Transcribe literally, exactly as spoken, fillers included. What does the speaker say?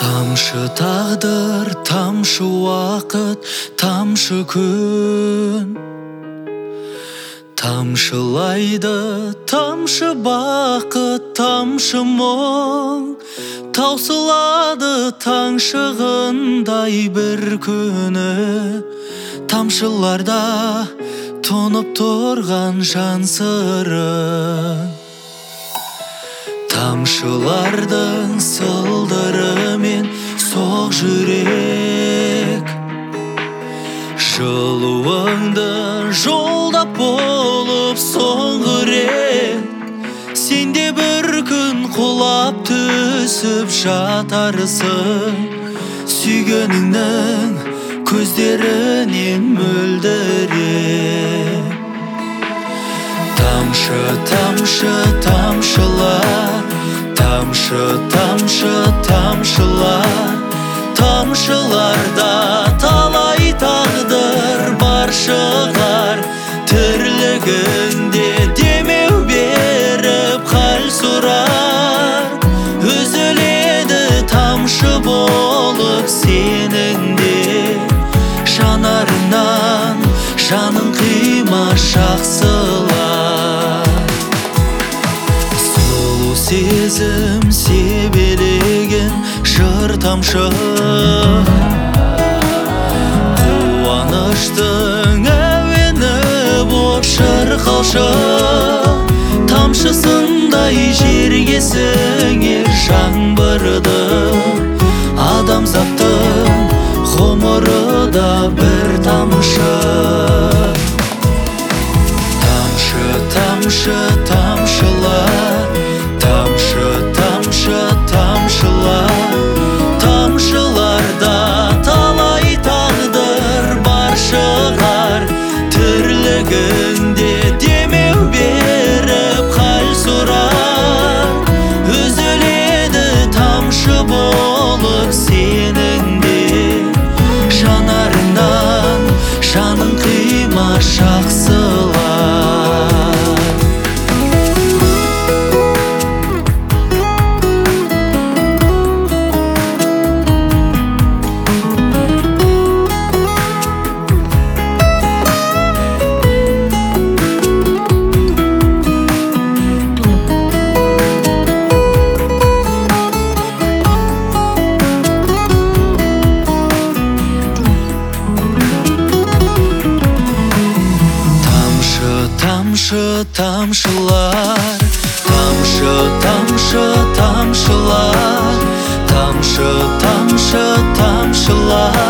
Тамшы тағдыр, тамшы уақыт, тамшы күн тамшылайды, тамшы бақыт, тамшы мұң. Таусылады таң шығындай бір күні, тамшыларда тұнып тұрған жан сыры. Тамшылардың сылдырымен соқ жүрек, жылуыңды жолдап болып соңғы рет. Сенде бір күн құлап түсіп жатарсың, сүйгеніңнің көздерінен мөлдіреп. Тамшы, тамшы, тамшылар, тамшы, тамшы, тамшылар. Тамшыларда талай тағдыр бар шығар, тірлігінде демеу беріп хал сұрар. Үзіледі тамшы болып сенің де жанарыңнан, жаның қимашақ сылар. Сұлу сезім себелеген жыр тамшы, қуаныштың әуені боп шырқалшы. Тамшысындай жерге сіңер жаңбырды, адамзаттың ғұмыры да бір тамшы. Тамшы, тамшы, тамшылар, тамшы, тамшы, тамшылар. Тамшыларда талай тағдыр бар шығар, тірлігінде демеу беріп хал сұрар. Үзіледі тамшы болып сенің де жанарыңнан, жаның қимашақ сылар. Тамшы, тамшылар, тамшы, тамшы, тамшылар. Тамшы, тамшы, тамшылар.